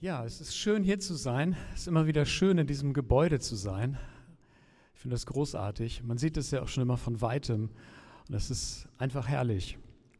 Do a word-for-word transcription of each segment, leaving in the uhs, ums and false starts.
Ja, es ist schön, hier zu sein. Es ist immer wieder schön, in diesem Gebäude zu sein. Ich finde das großartig. Man sieht es ja auch schon immer von Weitem. Und das ist einfach herrlich.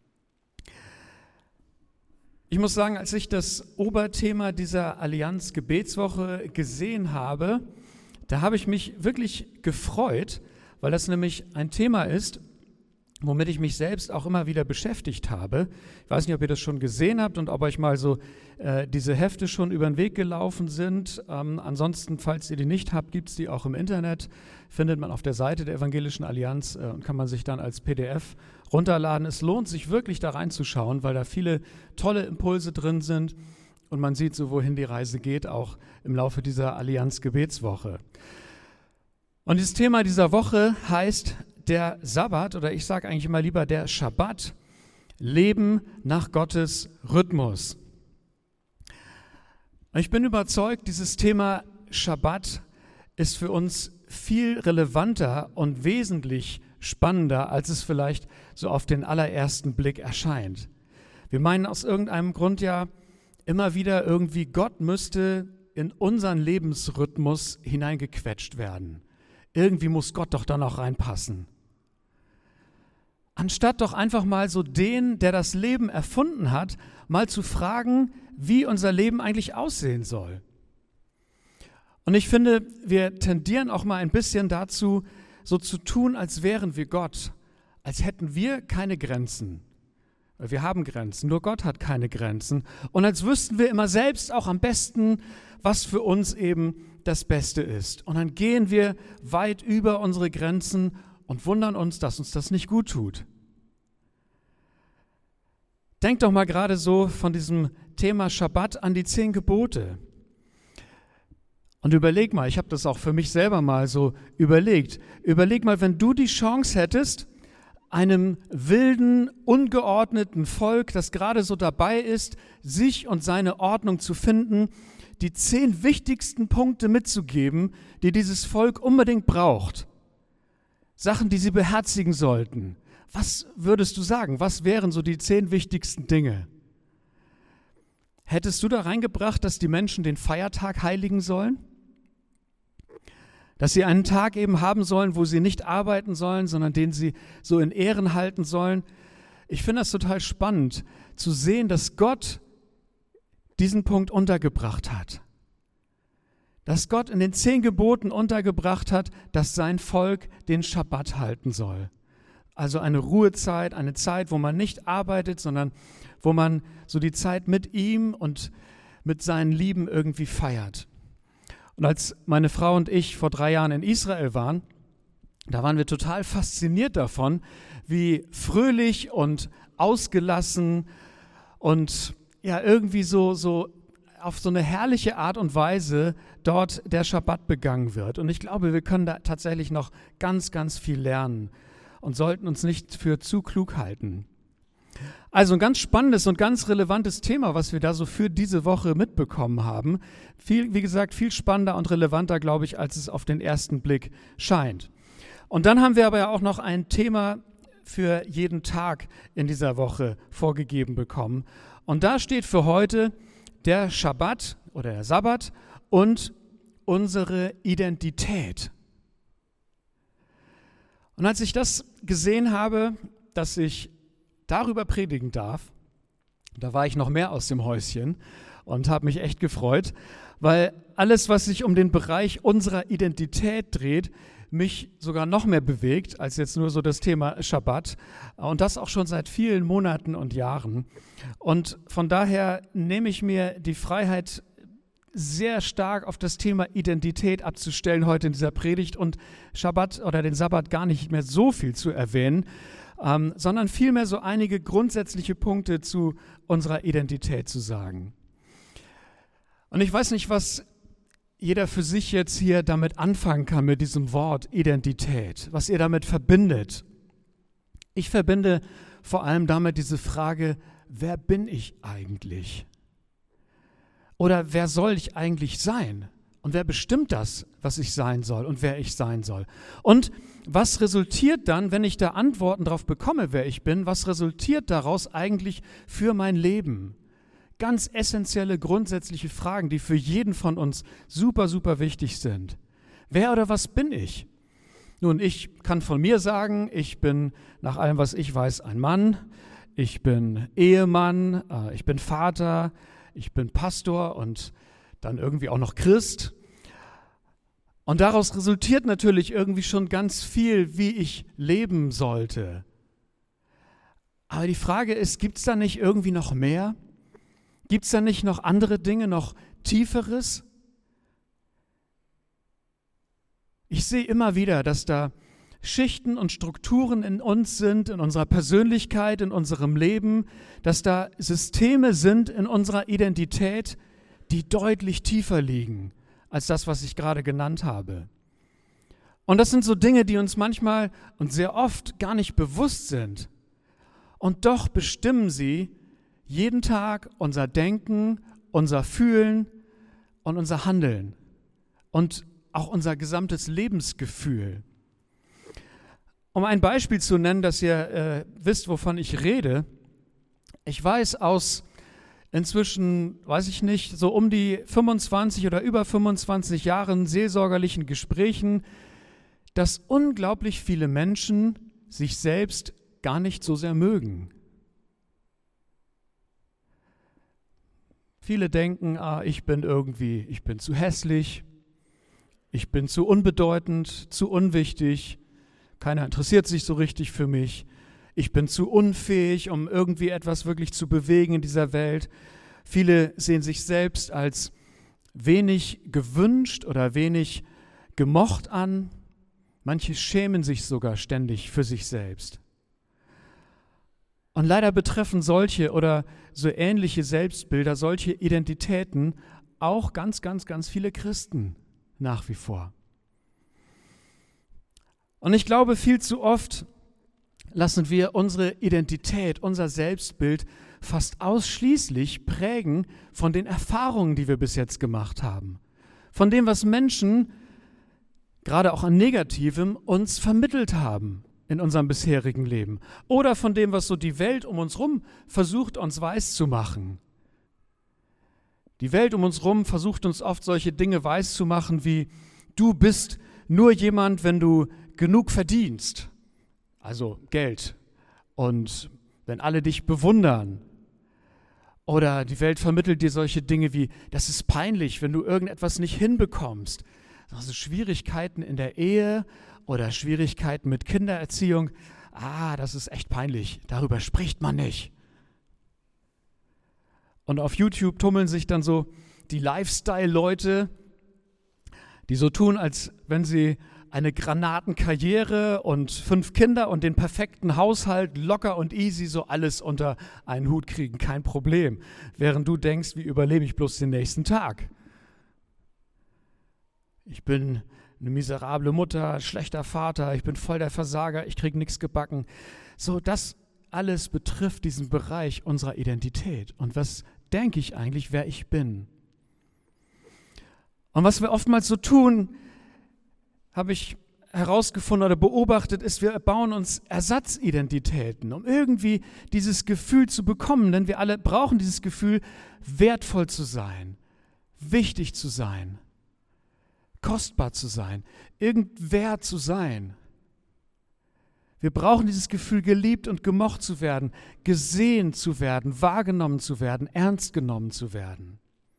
Ich muss sagen, als ich das Oberthema dieser Allianz-Gebetswoche gesehen habe, da habe ich mich wirklich gefreut, weil das nämlich ein Thema ist, womit ich mich selbst auch immer wieder beschäftigt habe. Ich weiß nicht, ob ihr das schon gesehen habt und ob euch mal so äh, diese Hefte schon über den Weg gelaufen sind. Ähm, ansonsten, falls ihr die nicht habt, gibt es die auch im Internet. Findet man auf der Seite der Evangelischen Allianz äh, und kann man sich dann als P D F runterladen. Es lohnt sich wirklich da reinzuschauen, weil da viele tolle Impulse drin sind und man sieht so, wohin die Reise geht, auch im Laufe dieser Allianz-Gebetswoche. Und das Thema dieser Woche heißt der Sabbat, oder ich sage eigentlich immer lieber der Schabbat, Leben nach Gottes Rhythmus. Ich bin überzeugt, dieses Thema Schabbat ist für uns viel relevanter und wesentlich spannender, als es vielleicht so auf den allerersten Blick erscheint. Wir meinen aus irgendeinem Grund ja immer wieder irgendwie, Gott müsste in unseren Lebensrhythmus hineingequetscht werden. Irgendwie muss Gott doch da noch reinpassen. Anstatt doch einfach mal so den, der das Leben erfunden hat, mal zu fragen, wie unser Leben eigentlich aussehen soll. Und ich finde, wir tendieren auch mal ein bisschen dazu, so zu tun, als wären wir Gott, als hätten wir keine Grenzen. Wir haben Grenzen, nur Gott hat keine Grenzen. Und als wüssten wir immer selbst auch am besten, was für uns eben das Beste ist. Und dann gehen wir weit über unsere Grenzen und wundern uns, dass uns das nicht gut tut. Denk doch mal gerade so von diesem Thema Schabbat an die zehn Gebote. Und überleg mal, ich habe das auch für mich selber mal so überlegt. Überleg mal, wenn du die Chance hättest, einem wilden, ungeordneten Volk, das gerade so dabei ist, sich und seine Ordnung zu finden, die zehn wichtigsten Punkte mitzugeben, die dieses Volk unbedingt braucht. Sachen, die sie beherzigen sollten. Was würdest du sagen? Was wären so die zehn wichtigsten Dinge? Hättest du da reingebracht, dass die Menschen den Feiertag heiligen sollen? Dass sie einen Tag eben haben sollen, wo sie nicht arbeiten sollen, sondern den sie so in Ehren halten sollen? Ich finde das total spannend, zu sehen, dass Gott diesen Punkt untergebracht hat. Dass Gott in den zehn Geboten untergebracht hat, dass sein Volk den Schabbat halten soll. Also eine Ruhezeit, eine Zeit, wo man nicht arbeitet, sondern wo man so die Zeit mit ihm und mit seinen Lieben irgendwie feiert. Und als meine Frau und ich vor drei Jahren in Israel waren, da waren wir total fasziniert davon, wie fröhlich und ausgelassen und ja irgendwie so, so auf so eine herrliche Art und Weise dort der Schabbat begangen wird. Und ich glaube, wir können da tatsächlich noch ganz, ganz viel lernen und sollten uns nicht für zu klug halten. Also ein ganz spannendes und ganz relevantes Thema, was wir da so für diese Woche mitbekommen haben. Viel, wie gesagt, viel spannender und relevanter, glaube ich, als es auf den ersten Blick scheint. Und dann haben wir aber ja auch noch ein Thema für jeden Tag in dieser Woche vorgegeben bekommen. Und da steht für heute der Schabbat oder der Sabbat und unsere Identität. Und als ich das gesehen habe, dass ich darüber predigen darf, da war ich noch mehr aus dem Häuschen und habe mich echt gefreut, weil alles, was sich um den Bereich unserer Identität dreht, mich sogar noch mehr bewegt als jetzt nur so das Thema Schabbat und das auch schon seit vielen Monaten und Jahren. Und von daher nehme ich mir die Freiheit, sehr stark auf das Thema Identität abzustellen heute in dieser Predigt und Schabbat oder den Sabbat gar nicht mehr so viel zu erwähnen, ähm, sondern vielmehr so einige grundsätzliche Punkte zu unserer Identität zu sagen. Und ich weiß nicht, was jeder für sich jetzt hier damit anfangen kann, mit diesem Wort Identität, was ihr damit verbindet. Ich verbinde vor allem damit diese Frage, wer bin ich eigentlich? Oder wer soll ich eigentlich sein? Und wer bestimmt das, was ich sein soll und wer ich sein soll? Und was resultiert dann, wenn ich da Antworten darauf bekomme, wer ich bin, was resultiert daraus eigentlich für mein Leben? ganz essentielle, grundsätzliche Fragen, die für jeden von uns super, super wichtig sind. Wer oder was bin ich? Nun, ich kann von mir sagen, ich bin nach allem, was ich weiß, ein Mann. Ich bin Ehemann, äh, ich bin Vater, ich bin Pastor und dann irgendwie auch noch Christ. Und daraus resultiert natürlich irgendwie schon ganz viel, wie ich leben sollte. Aber die Frage ist, gibt es da nicht irgendwie noch mehr? Gibt es da nicht noch andere Dinge, noch Tieferes? Ich sehe immer wieder, dass da Schichten und Strukturen in uns sind, in unserer Persönlichkeit, in unserem Leben, dass da Systeme sind in unserer Identität, die deutlich tiefer liegen als das, was ich gerade genannt habe. Und das sind so Dinge, die uns manchmal und sehr oft gar nicht bewusst sind. Und doch bestimmen sie jeden Tag unser Denken, unser Fühlen und unser Handeln und auch unser gesamtes Lebensgefühl. Um ein Beispiel zu nennen, dass ihr äh, wisst, wovon ich rede. Ich weiß aus inzwischen, weiß ich nicht, so um die fünfundzwanzig oder über fünfundzwanzig Jahren seelsorgerlichen Gesprächen, dass unglaublich viele Menschen sich selbst gar nicht so sehr mögen. Viele denken, ah, ich bin irgendwie, ich bin zu hässlich, ich bin zu unbedeutend, zu unwichtig, keiner interessiert sich so richtig für mich. Ich bin zu unfähig, um irgendwie etwas wirklich zu bewegen in dieser Welt. Viele sehen sich selbst als wenig gewünscht oder wenig gemocht an. Manche schämen sich sogar ständig für sich selbst. Und leider betreffen solche oder so ähnliche Selbstbilder, solche Identitäten auch ganz, ganz, ganz viele Christen nach wie vor. Und ich glaube, viel zu oft lassen wir unsere Identität, unser Selbstbild fast ausschließlich prägen von den Erfahrungen, die wir bis jetzt gemacht haben. Von dem, was Menschen, gerade auch an Negativem, uns vermittelt haben in unserem bisherigen Leben. Oder von dem, was so die Welt um uns herum versucht, uns weiszumachen. Die Welt um uns herum versucht uns oft solche Dinge weiszumachen wie, du bist nur jemand, wenn du genug verdienst. Also Geld. Und wenn alle dich bewundern. Oder die Welt vermittelt dir solche Dinge wie, das ist peinlich, wenn du irgendetwas nicht hinbekommst. Also Schwierigkeiten in der Ehe oder Schwierigkeiten mit Kindererziehung. Ah, das ist echt peinlich. Darüber spricht man nicht. Und auf YouTube tummeln sich dann so die Lifestyle-Leute, die so tun, als wenn sie eine Granatenkarriere und fünf Kinder und den perfekten Haushalt locker und easy so alles unter einen Hut kriegen, kein Problem. Während du denkst, wie überlebe ich bloß den nächsten Tag? Ich bin eine miserable Mutter, schlechter Vater, ich bin voll der Versager, ich kriege nichts gebacken. So, das alles betrifft diesen Bereich unserer Identität. Und was denke ich eigentlich, wer ich bin? Und was wir oftmals so tun, habe ich herausgefunden oder beobachtet, ist, wir bauen uns Ersatzidentitäten, um irgendwie dieses Gefühl zu bekommen. Denn wir alle brauchen dieses Gefühl, wertvoll zu sein, wichtig zu sein, kostbar zu sein, irgendwer zu sein. Wir brauchen dieses Gefühl, geliebt und gemocht zu werden, gesehen zu werden, wahrgenommen zu werden, ernst genommen zu werden.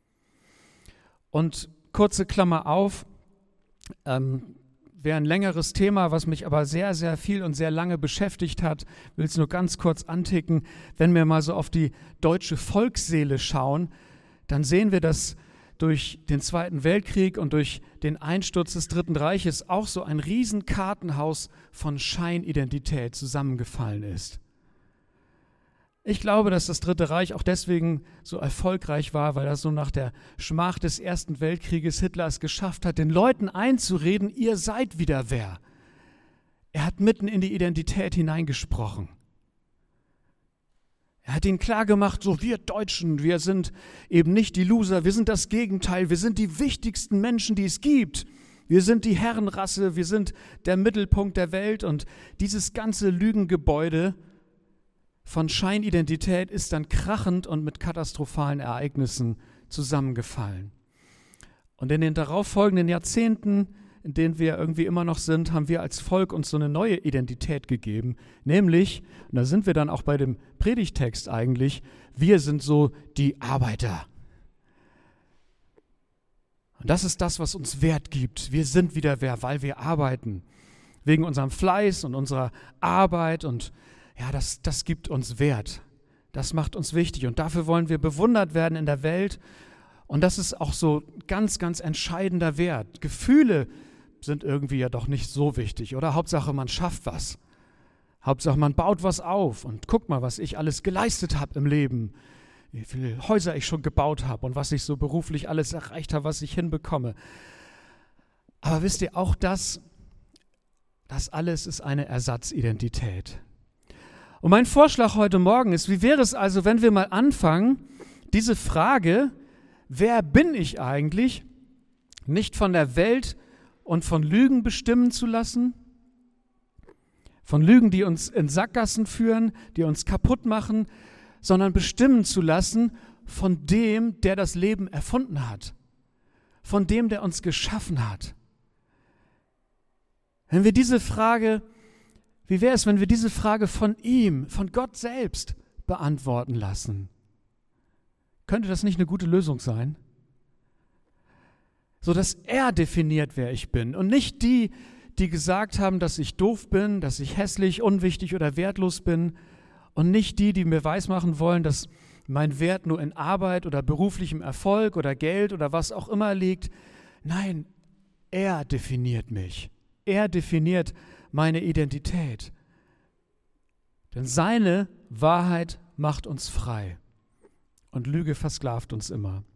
Und kurze Klammer auf, ähm, wäre ein längeres Thema, was mich aber sehr, sehr viel und sehr lange beschäftigt hat. Ich will es nur ganz kurz anticken. Wenn wir mal so auf die deutsche Volksseele schauen, dann sehen wir, dass durch den Zweiten Weltkrieg und durch den Einsturz des Dritten Reiches auch so ein Riesenkartenhaus von Scheinidentität zusammengefallen ist. Ich glaube, dass das Dritte Reich auch deswegen so erfolgreich war, weil das so nach der Schmach des Ersten Weltkrieges Hitler es geschafft hat, den Leuten einzureden, ihr seid wieder wer. Er hat mitten in die Identität hineingesprochen. Er hat ihnen klargemacht, so wir Deutschen, wir sind eben nicht die Loser, wir sind das Gegenteil, wir sind die wichtigsten Menschen, die es gibt. Wir sind die Herrenrasse, wir sind der Mittelpunkt der Welt und dieses ganze Lügengebäude von Scheinidentität ist dann krachend und mit katastrophalen Ereignissen zusammengefallen. Und in den darauffolgenden Jahrzehnten, in denen wir irgendwie immer noch sind, haben wir als Volk uns so eine neue Identität gegeben, nämlich, und da sind wir dann auch bei dem Predigtext eigentlich, wir sind so die Arbeiter. Und das ist das, was uns Wert gibt. Wir sind wieder wer, weil wir arbeiten. Wegen unserem Fleiß und unserer Arbeit und ja, das, das gibt uns Wert. Das macht uns wichtig und dafür wollen wir bewundert werden in der Welt. Und das ist auch so ganz, ganz entscheidender Wert. Gefühle sind irgendwie ja doch nicht so wichtig, oder? Hauptsache, man schafft was. Hauptsache, man baut was auf und guck mal, was ich alles geleistet habe im Leben. Wie viele Häuser ich schon gebaut habe und was ich so beruflich alles erreicht habe, was ich hinbekomme. Aber wisst ihr, auch das, das alles ist eine Ersatzidentität. Und mein Vorschlag heute Morgen ist, wie wäre es also, wenn wir mal anfangen, diese Frage, wer bin ich eigentlich, nicht von der Welt und von Lügen bestimmen zu lassen, von Lügen, die uns in Sackgassen führen, die uns kaputt machen, sondern bestimmen zu lassen von dem, der das Leben erfunden hat, von dem, der uns geschaffen hat. Wenn wir diese Frage, wie wäre es, wenn wir diese Frage von ihm, von Gott selbst beantworten lassen? Könnte das nicht eine gute Lösung sein? So dass er definiert, wer ich bin und nicht die, die gesagt haben, dass ich doof bin, dass ich hässlich, unwichtig oder wertlos bin und nicht die, die mir weismachen wollen, dass mein Wert nur in Arbeit oder beruflichem Erfolg oder Geld oder was auch immer liegt. Nein, er definiert mich. Er definiert meine Identität. Denn seine Wahrheit macht uns frei und Lüge versklavt uns immer.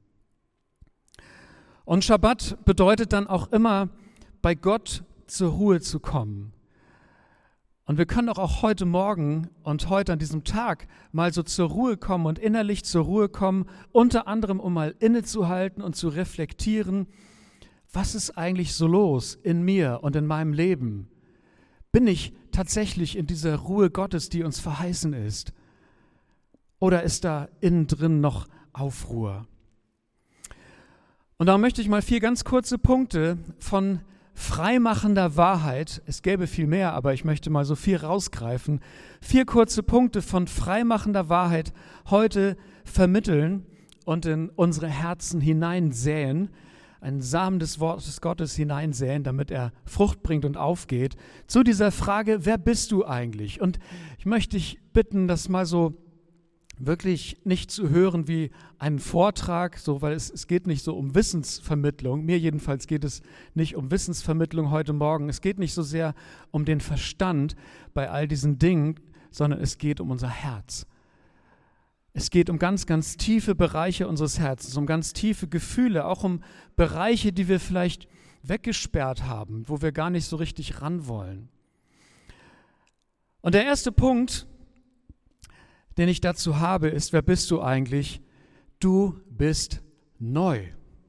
Und Schabbat bedeutet dann auch immer, bei Gott zur Ruhe zu kommen. Und wir können auch, auch heute Morgen und heute an diesem Tag mal so zur Ruhe kommen und innerlich zur Ruhe kommen, unter anderem, um mal innezuhalten und zu reflektieren, was ist eigentlich so los in mir und in meinem Leben? Bin ich tatsächlich in dieser Ruhe Gottes, die uns verheißen ist? Oder ist da innen drin noch Aufruhr? Und da möchte ich mal vier ganz kurze Punkte von freimachender Wahrheit, es gäbe viel mehr, aber ich möchte mal so vier rausgreifen, vier kurze Punkte von freimachender Wahrheit heute vermitteln und in unsere Herzen hineinsäen, einen Samen des Wortes Gottes hineinsäen, damit er Frucht bringt und aufgeht, zu dieser Frage, wer bist du eigentlich? Und ich möchte dich bitten, das mal so wirklich nicht zu hören wie einen Vortrag, so, weil es, es geht nicht so um Wissensvermittlung. Mir jedenfalls geht es nicht um Wissensvermittlung heute Morgen. Es geht nicht so sehr um den Verstand bei all diesen Dingen, sondern es geht um unser Herz. Es geht um ganz, ganz tiefe Bereiche unseres Herzens, um ganz tiefe Gefühle, auch um Bereiche, die wir vielleicht weggesperrt haben, wo wir gar nicht so richtig ran wollen. Und der erste Punkt, den ich dazu habe, ist, wer bist du eigentlich? Du bist neu.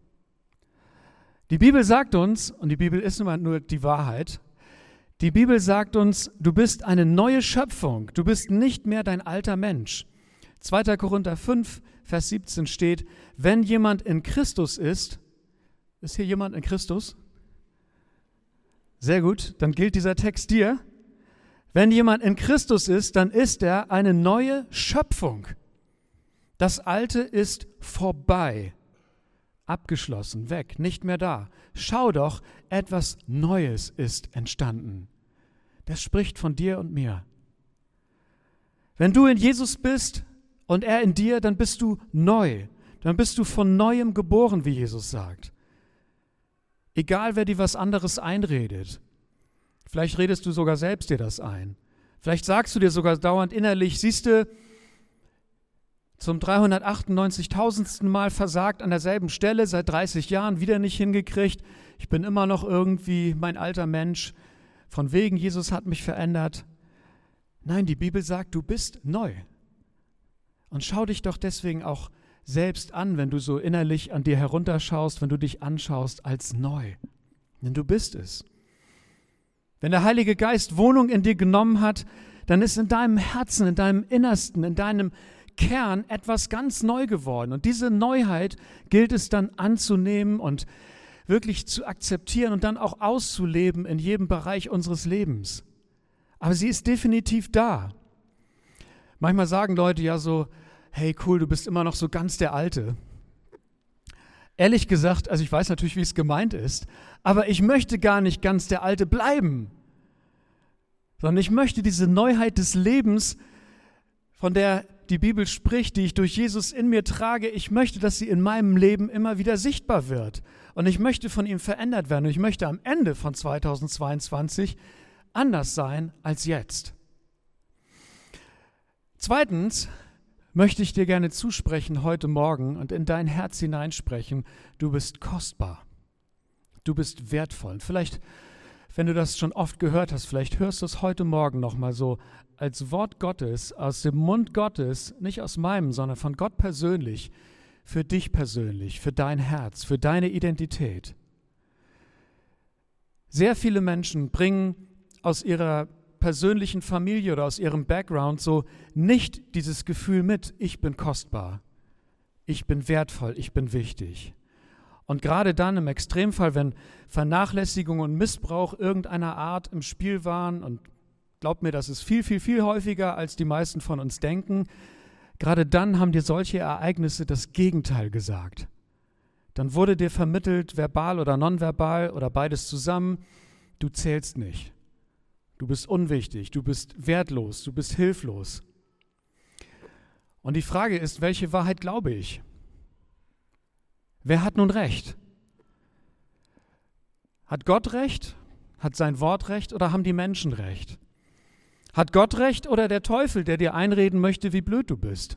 Die Bibel sagt uns, und die Bibel ist immer nur die Wahrheit, die Bibel sagt uns, du bist eine neue Schöpfung, du bist nicht mehr dein alter Mensch. zweiter Korinther fünf, Vers siebzehn steht, wenn jemand in Christus ist, ist hier jemand in Christus? Sehr gut, dann gilt dieser Text dir. Wenn jemand in Christus ist, dann ist er eine neue Schöpfung. Das Alte ist vorbei, abgeschlossen, weg, nicht mehr da. Schau doch, etwas Neues ist entstanden. Das spricht von dir und mir. Wenn du in Jesus bist und er in dir, dann bist du neu. Dann bist du von Neuem geboren, wie Jesus sagt. Egal, wer dir was anderes einredet. Vielleicht redest du sogar selbst dir das ein. Vielleicht sagst du dir sogar dauernd innerlich, siehst du, zum dreihundertachtundneunzigtausendsten Mal versagt an derselben Stelle, seit dreißig Jahren wieder nicht hingekriegt. Ich bin immer noch irgendwie mein alter Mensch. Von wegen, Jesus hat mich verändert. Nein, die Bibel sagt, du bist neu. Und schau dich doch deswegen auch selbst an, wenn du so innerlich an dir herunterschaust, wenn du dich anschaust als neu. Denn du bist es. Wenn der Heilige Geist Wohnung in dir genommen hat, dann ist in deinem Herzen, in deinem Innersten, in deinem Kern etwas ganz neu geworden. Und diese Neuheit gilt es dann anzunehmen und wirklich zu akzeptieren und dann auch auszuleben in jedem Bereich unseres Lebens. Aber sie ist definitiv da. Manchmal sagen Leute ja so, hey cool, du bist immer noch so ganz der Alte. Ehrlich gesagt, also ich weiß natürlich, wie es gemeint ist, aber ich möchte gar nicht ganz der Alte bleiben, sondern ich möchte diese Neuheit des Lebens, von der die Bibel spricht, die ich durch Jesus in mir trage, ich möchte, dass sie in meinem Leben immer wieder sichtbar wird. Und ich möchte von ihm verändert werden. Und ich möchte am Ende von zweitausendzweiundzwanzig anders sein als jetzt. Zweitens möchte ich dir gerne zusprechen heute Morgen und in dein Herz hineinsprechen, du bist kostbar. Du bist wertvoll. Und vielleicht, wenn du das schon oft gehört hast, vielleicht hörst du es heute Morgen nochmal so als Wort Gottes, aus dem Mund Gottes, nicht aus meinem, sondern von Gott persönlich, für dich persönlich, für dein Herz, für deine Identität. Sehr viele Menschen bringen aus ihrer persönlichen Familie oder aus ihrem Background so nicht dieses Gefühl mit, ich bin kostbar, ich bin wertvoll, ich bin wichtig. Und gerade dann im Extremfall, wenn Vernachlässigung und Missbrauch irgendeiner Art im Spiel waren, und glaubt mir, das ist viel, viel, viel häufiger, als die meisten von uns denken, gerade dann haben dir solche Ereignisse das Gegenteil gesagt. Dann wurde dir vermittelt, verbal oder nonverbal oder beides zusammen, du zählst nicht. Du bist unwichtig, du bist wertlos, du bist hilflos. Und die Frage ist, welche Wahrheit glaube ich? Wer hat nun Recht? Hat Gott Recht? Hat sein Wort Recht oder haben die Menschen Recht? Hat Gott Recht oder der Teufel, der dir einreden möchte, wie blöd du bist?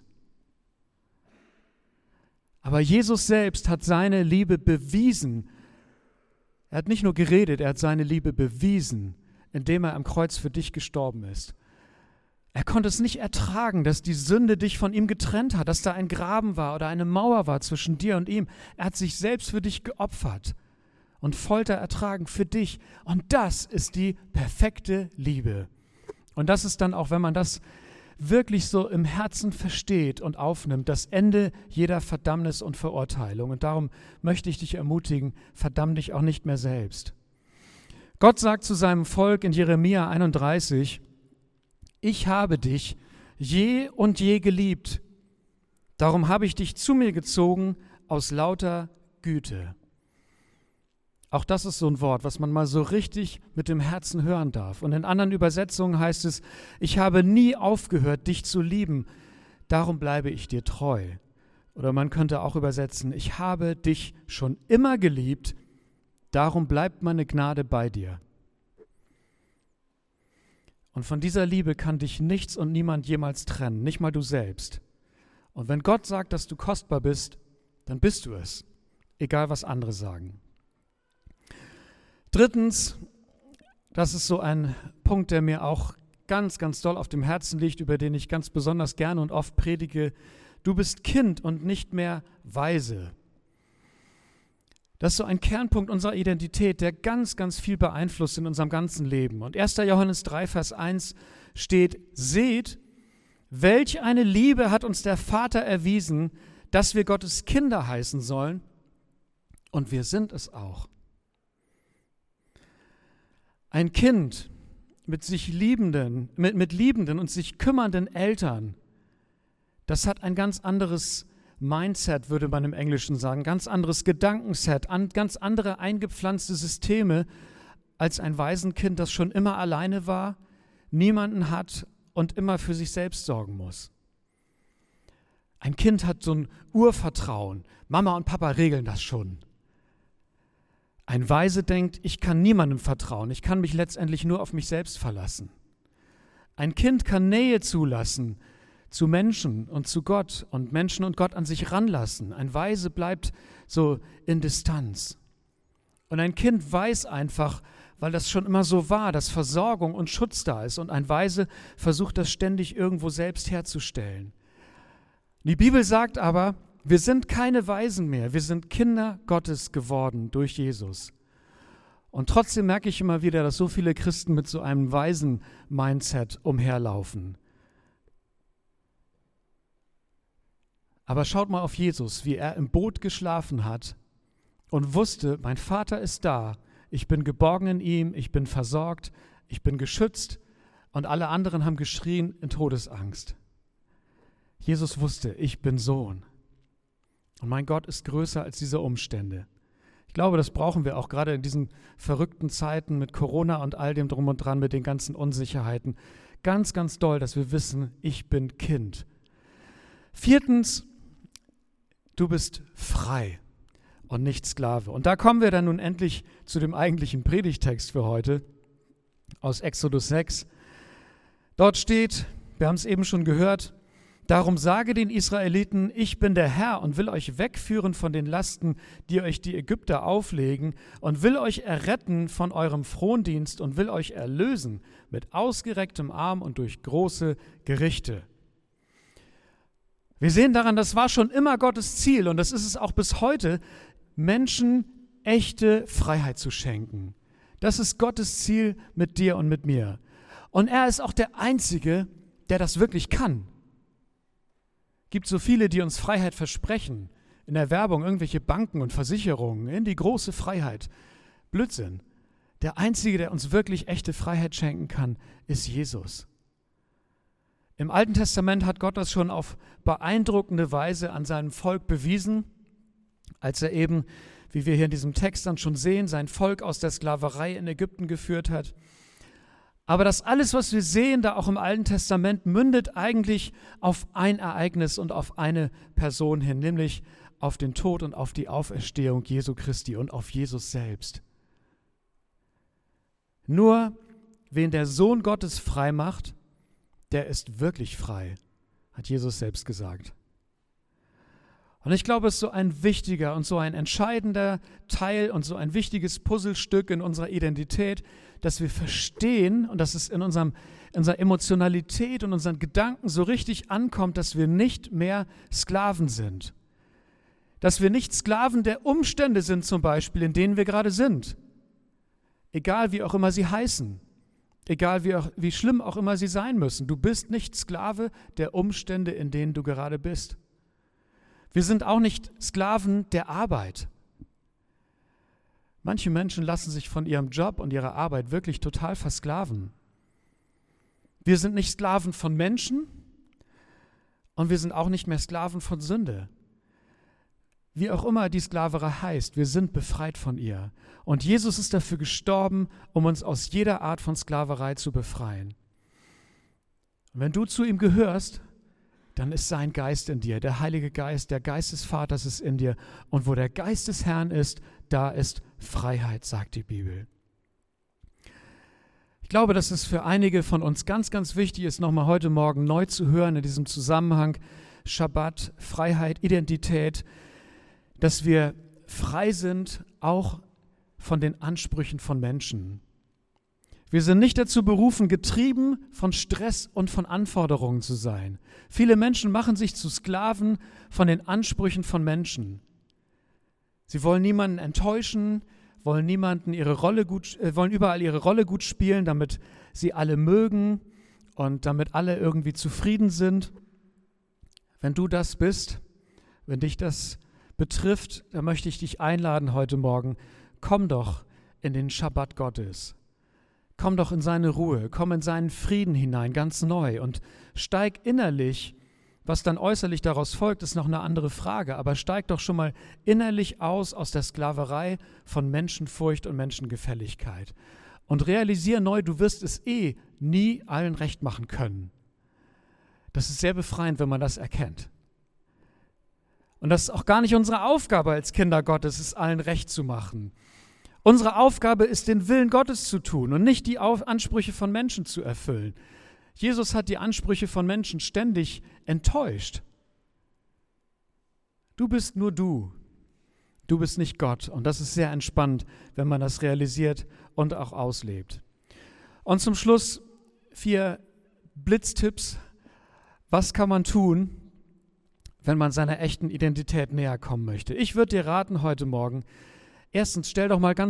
Aber Jesus selbst hat seine Liebe bewiesen. Er hat nicht nur geredet, er hat seine Liebe bewiesen, indem er am Kreuz für dich gestorben ist. Er konnte es nicht ertragen, dass die Sünde dich von ihm getrennt hat, dass da ein Graben war oder eine Mauer war zwischen dir und ihm. Er hat sich selbst für dich geopfert und Folter ertragen für dich. Und das ist die perfekte Liebe. Und das ist dann auch, wenn man das wirklich so im Herzen versteht und aufnimmt, das Ende jeder Verdammnis und Verurteilung. Und darum möchte ich dich ermutigen, verdamm dich auch nicht mehr selbst. Gott sagt zu seinem Volk in Jeremia einunddreißig, ich habe dich je und je geliebt, darum habe ich dich zu mir gezogen aus lauter Güte. Auch das ist so ein Wort, was man mal so richtig mit dem Herzen hören darf. Und in anderen Übersetzungen heißt es, ich habe nie aufgehört, dich zu lieben, darum bleibe ich dir treu. Oder man könnte auch übersetzen, ich habe dich schon immer geliebt, darum bleibt meine Gnade bei dir. Und von dieser Liebe kann dich nichts und niemand jemals trennen, nicht mal du selbst. Und wenn Gott sagt, dass du kostbar bist, dann bist du es, egal was andere sagen. Drittens, das ist so ein Punkt, der mir auch ganz, ganz doll auf dem Herzen liegt, über den ich ganz besonders gerne und oft predige. Du bist Kind und nicht mehr weise. Das ist so ein Kernpunkt unserer Identität, der ganz, ganz viel beeinflusst in unserem ganzen Leben. Und erster Johannes drei, Vers eins steht, seht, welch eine Liebe hat uns der Vater erwiesen, dass wir Gottes Kinder heißen sollen. Und wir sind es auch. Ein Kind mit sich liebenden, mit, mit liebenden und sich kümmernden Eltern, das hat ein ganz anderes Mindset, würde man im Englischen sagen, ganz anderes Gedankenset, an, ganz andere eingepflanzte Systeme als ein Waisenkind, das schon immer alleine war, niemanden hat und immer für sich selbst sorgen muss. Ein Kind hat so ein Urvertrauen. Mama und Papa regeln das schon. Ein Weise denkt, ich kann niemandem vertrauen, ich kann mich letztendlich nur auf mich selbst verlassen. Ein Kind kann Nähe zulassen zu Menschen und zu Gott und Menschen und Gott an sich ranlassen. Ein Weise bleibt so in Distanz. Und ein Kind weiß einfach, weil das schon immer so war, dass Versorgung und Schutz da ist. Und ein Weise versucht das ständig irgendwo selbst herzustellen. Die Bibel sagt aber, wir sind keine Weisen mehr, wir sind Kinder Gottes geworden durch Jesus. Und trotzdem merke ich immer wieder, dass so viele Christen mit so einem weisen Mindset umherlaufen. Aber schaut mal auf Jesus, wie er im Boot geschlafen hat und wusste, mein Vater ist da, ich bin geborgen in ihm, ich bin versorgt, ich bin geschützt und alle anderen haben geschrien in Todesangst. Jesus wusste, ich bin Sohn und mein Gott ist größer als diese Umstände. Ich glaube, das brauchen wir auch gerade in diesen verrückten Zeiten mit Corona und all dem Drum und Dran, mit den ganzen Unsicherheiten. Ganz, ganz doll, dass wir wissen, ich bin Kind. Viertens, du bist frei und nicht Sklave. Und da kommen wir dann nun endlich zu dem eigentlichen Predigtext für heute aus Exodus sechs. Dort steht, wir haben es eben schon gehört, darum sage den Israeliten, ich bin der Herr und will euch wegführen von den Lasten, die euch die Ägypter auflegen und will euch erretten von eurem Frondienst und will euch erlösen mit ausgerecktem Arm und durch große Gerichte. Wir sehen daran, das war schon immer Gottes Ziel und das ist es auch bis heute, Menschen echte Freiheit zu schenken. Das ist Gottes Ziel mit dir und mit mir. Und er ist auch der Einzige, der das wirklich kann. Es gibt so viele, die uns Freiheit versprechen. In der Werbung irgendwelche Banken und Versicherungen, in die große Freiheit. Blödsinn. Der Einzige, der uns wirklich echte Freiheit schenken kann, ist Jesus. Im Alten Testament hat Gott das schon auf beeindruckende Weise an seinem Volk bewiesen, als er eben, wie wir hier in diesem Text dann schon sehen, sein Volk aus der Sklaverei in Ägypten geführt hat. Aber das alles, was wir sehen, da auch im Alten Testament, mündet eigentlich auf ein Ereignis und auf eine Person hin, nämlich auf den Tod und auf die Auferstehung Jesu Christi und auf Jesus selbst. Nur wen der Sohn Gottes frei macht, der ist wirklich frei, hat Jesus selbst gesagt. Und ich glaube, es ist so ein wichtiger und so ein entscheidender Teil und so ein wichtiges Puzzlestück in unserer Identität, dass wir verstehen und dass es in unserem, in unserer Emotionalität und unseren Gedanken so richtig ankommt, dass wir nicht mehr Sklaven sind. Dass wir nicht Sklaven der Umstände sind zum Beispiel, in denen wir gerade sind. Egal wie auch immer sie heißen. Egal wie, auch, wie schlimm auch immer sie sein müssen. Du bist nicht Sklave der Umstände, in denen du gerade bist. Wir sind auch nicht Sklaven der Arbeit. Manche Menschen lassen sich von ihrem Job und ihrer Arbeit wirklich total versklaven. Wir sind nicht Sklaven von Menschen und wir sind auch nicht mehr Sklaven von Sünde. Wie auch immer die Sklaverei heißt, wir sind befreit von ihr. Und Jesus ist dafür gestorben, um uns aus jeder Art von Sklaverei zu befreien. Und wenn du zu ihm gehörst, dann ist sein Geist in dir, der Heilige Geist, der Geist des Vaters ist in dir. Und wo der Geist des Herrn ist, da ist Freiheit, sagt die Bibel. Ich glaube, dass es für einige von uns ganz, ganz wichtig ist, nochmal heute Morgen neu zu hören in diesem Zusammenhang Schabbat, Freiheit, Identität, dass wir frei sind, auch von den Ansprüchen von Menschen. Wir sind nicht dazu berufen, getrieben von Stress und von Anforderungen zu sein. Viele Menschen machen sich zu Sklaven von den Ansprüchen von Menschen. Sie wollen niemanden enttäuschen, wollen niemanden ihre Rolle gut, äh, wollen überall ihre Rolle gut spielen, damit sie alle mögen und damit alle irgendwie zufrieden sind. Wenn du das bist, wenn dich das betrifft, dann möchte ich dich einladen heute Morgen, komm doch in den Schabbat Gottes. Komm doch in seine Ruhe, komm in seinen Frieden hinein, ganz neu und steig innerlich, was dann äußerlich daraus folgt, ist noch eine andere Frage, aber steig doch schon mal innerlich aus aus der Sklaverei von Menschenfurcht und Menschengefälligkeit und realisiere neu, du wirst es eh nie allen recht machen können. Das ist sehr befreiend, wenn man das erkennt. Und das ist auch gar nicht unsere Aufgabe als Kinder Gottes, es allen recht zu machen. Unsere Aufgabe ist, den Willen Gottes zu tun und nicht die Ansprüche von Menschen zu erfüllen. Jesus hat die Ansprüche von Menschen ständig enttäuscht. Du bist nur du. Du bist nicht Gott. Und das ist sehr entspannt, wenn man das realisiert und auch auslebt. Und zum Schluss vier Blitztipps. Was kann man tun, wenn man seiner echten Identität näher kommen möchte? Ich würde dir raten heute Morgen, erstens, stell doch mal ganz,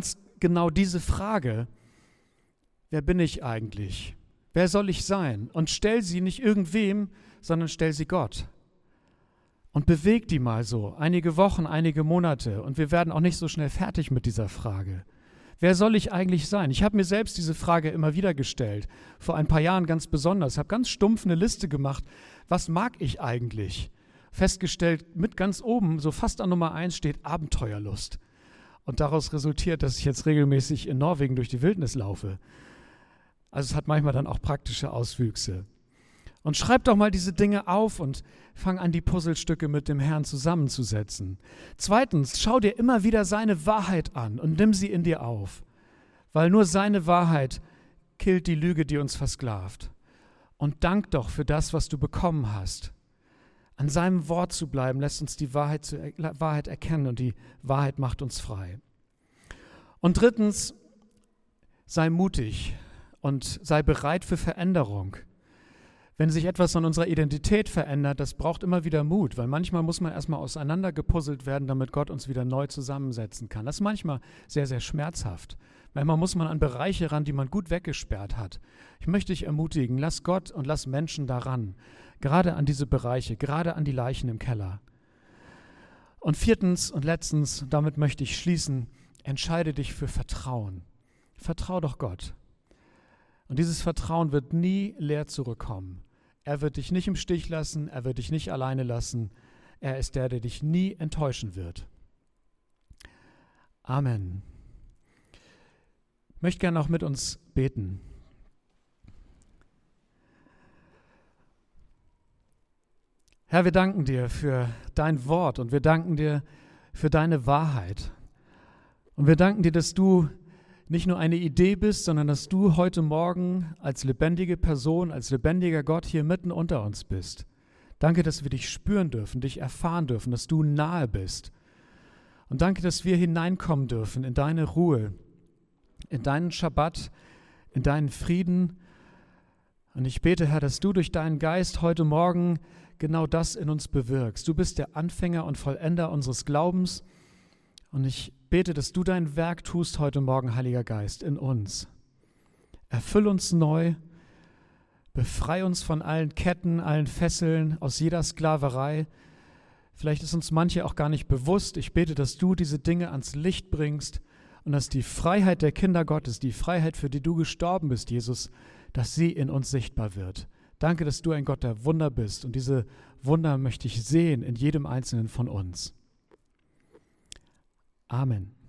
genau diese Frage: Wer bin ich eigentlich? Wer soll ich sein? Und stell sie nicht irgendwem, sondern stell sie Gott. Und beweg die mal so, einige Wochen, einige Monate. Und wir werden auch nicht so schnell fertig mit dieser Frage. Wer soll ich eigentlich sein? Ich habe mir selbst diese Frage immer wieder gestellt. Vor ein paar Jahren ganz besonders. Ich habe ganz stumpf eine Liste gemacht. Was mag ich eigentlich? Festgestellt, mit ganz oben, so fast an Nummer eins steht Abenteuerlust. Und daraus resultiert, dass ich jetzt regelmäßig in Norwegen durch die Wildnis laufe. Also es hat manchmal dann auch praktische Auswüchse. Und schreib doch mal diese Dinge auf und fang an, die Puzzlestücke mit dem Herrn zusammenzusetzen. Zweitens, schau dir immer wieder seine Wahrheit an und nimm sie in dir auf. Weil nur seine Wahrheit killt die Lüge, die uns versklavt. Und dank doch für das, was du bekommen hast. An seinem Wort zu bleiben, lässt uns die Wahrheit, zu, Wahrheit erkennen und die Wahrheit macht uns frei. Und drittens, sei mutig und sei bereit für Veränderung. Wenn sich etwas an unserer Identität verändert, das braucht immer wieder Mut, weil manchmal muss man erstmal auseinandergepuzzelt werden, damit Gott uns wieder neu zusammensetzen kann. Das ist manchmal sehr, sehr schmerzhaft. Manchmal muss man an Bereiche ran, die man gut weggesperrt hat. Ich möchte dich ermutigen, lass Gott und lass Menschen daran, gerade an diese Bereiche, gerade an die Leichen im Keller. Und viertens und letztens, damit möchte ich schließen, entscheide dich für Vertrauen. Vertrau doch Gott. Und dieses Vertrauen wird nie leer zurückkommen. Er wird dich nicht im Stich lassen, er wird dich nicht alleine lassen. Er ist der, der dich nie enttäuschen wird. Amen. Ich möchte gerne auch mit uns beten. Herr, wir danken dir für dein Wort und wir danken dir für deine Wahrheit. Und wir danken dir, dass du nicht nur eine Idee bist, sondern dass du heute Morgen als lebendige Person, als lebendiger Gott hier mitten unter uns bist. Danke, dass wir dich spüren dürfen, dich erfahren dürfen, dass du nahe bist. Und danke, dass wir hineinkommen dürfen in deine Ruhe, in deinen Schabbat, in deinen Frieden. Und ich bete, Herr, dass du durch deinen Geist heute Morgen genau das in uns bewirkst. Du bist der Anfänger und Vollender unseres Glaubens. Und ich bete, dass du dein Werk tust heute Morgen, Heiliger Geist, in uns. Erfüll uns neu, befreie uns von allen Ketten, allen Fesseln, aus jeder Sklaverei. Vielleicht ist uns manche auch gar nicht bewusst. Ich bete, dass du diese Dinge ans Licht bringst und dass die Freiheit der Kinder Gottes, die Freiheit, für die du gestorben bist, Jesus, dass sie in uns sichtbar wird. Danke, dass du ein Gott der Wunder bist und diese Wunder möchte ich sehen in jedem Einzelnen von uns. Amen.